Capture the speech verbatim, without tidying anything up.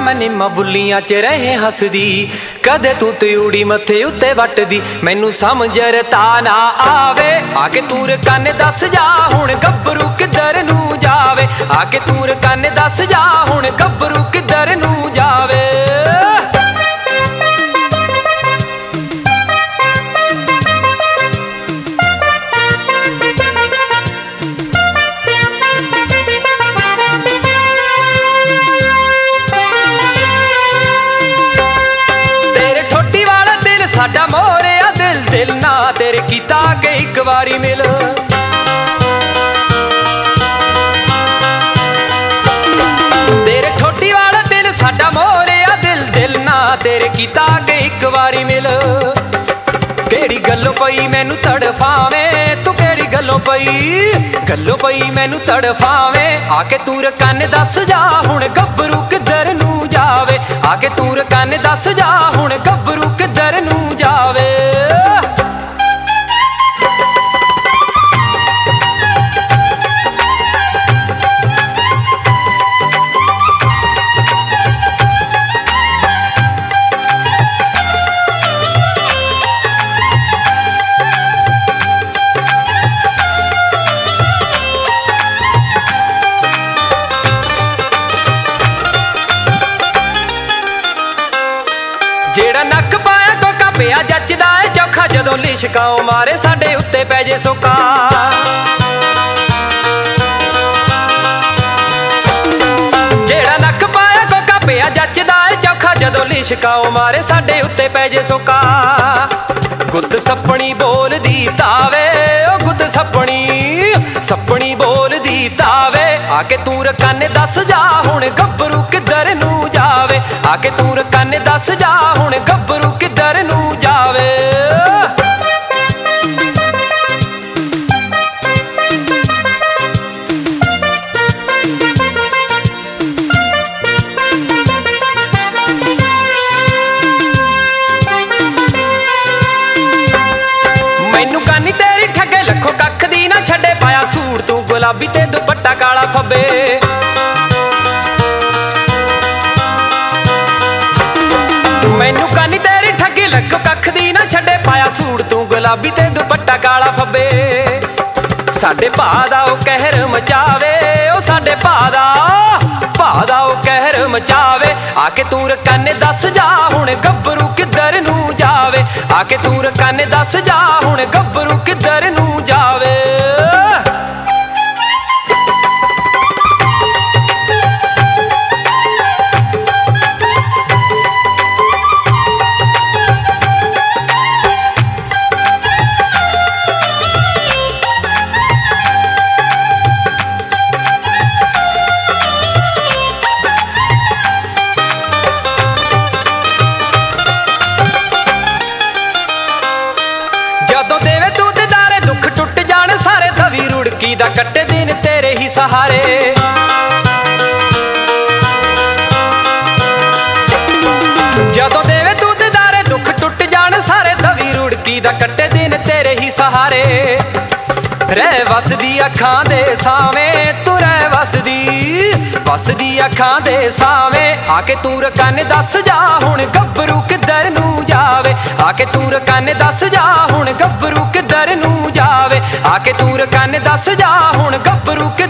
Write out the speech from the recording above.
मैं निम्मा बुलियां च रहे हसदी, कदे तू त्यूड़ी मथे उत्ते वटदी। मैनू समझ रता ना आवे, आके तूर कन दस जा हुण गब्बरू किधर नू जावे। आके तूर कन दस जा हुण गब्बरू किधर नू जावे। साडा मोरिया दिल दिल ना तेरे कीता के एक बारी मिल। तेरे ठोडी वाला दिल साडा मोरिया दिल दिल ना तेरे कीता के एक बारी मिल। केड़ी गल्लों पई मैनू तड़फावे, तू केड़ी गल्लों पई गल्लों पई मैनू तड़फावे। आके तूर कन दस जा हुण गब्बरू किधर नू जावे। आके तूर कन दस जा हुण गब्बरू किधर नू जावे। जेड़ा नक पाया कोका पिया जचदा है चौखा, जदों लिशकाओ मारे साडे उत्ते पै जे सोका। जेड़ा नक पाया कोका पिया जचदा है चौखा, जदों लिशकाओ मारे साडे उत्ते पै जे सोका। गुद सपनी बोल दी तावे, ओ गुद सपनी सपनी बोल दी तावे। आके तूर कन दस जा हुण गब्बरू किधर नू जावे। आके तूर कन दस जा हुण गब्बरू किधर नू जावे। मैनू कानी तेरी ठगे लखो कख दी ना छड्डे, पाया सूट तू गुलाबी ते दुपट्टा काला फब्बे। मैनू कानी तेरी ठगी लखो कख दी ना छड्डे, पाया सूट तू गुलाबी ते दुपट्टा काला फब्बे। साडे भा दा ओ कहर मचावे, ओ साडे भा दा भा दा ओ कहर मचावे। आके तूर कन दस जा हुण गब्बरू किधर नू जावे। आके तूर कन दस जा हुण गब्बरू किधर नू जावे। जदों देवे तू दिदारे दुख टुट जान सारे, धवी रुड़की दा कट्टे दिन तेरे ही सहारे। जदों देवे तू दिदारे दुख टुट जान सारे, धवी रुड़की दा कट्टे दिन तेरे ही सहारे। रह वसदी अखां दे सावें, तू रह वसदी वसदी अखां दे सावें। आके तूर कन दस जा हुण गब्बरू किधर नू जावे। आके तूर कन दस जा हुण गब्बरू किधर नू जावे। आके तूर कन दस जा हुण गब्बरू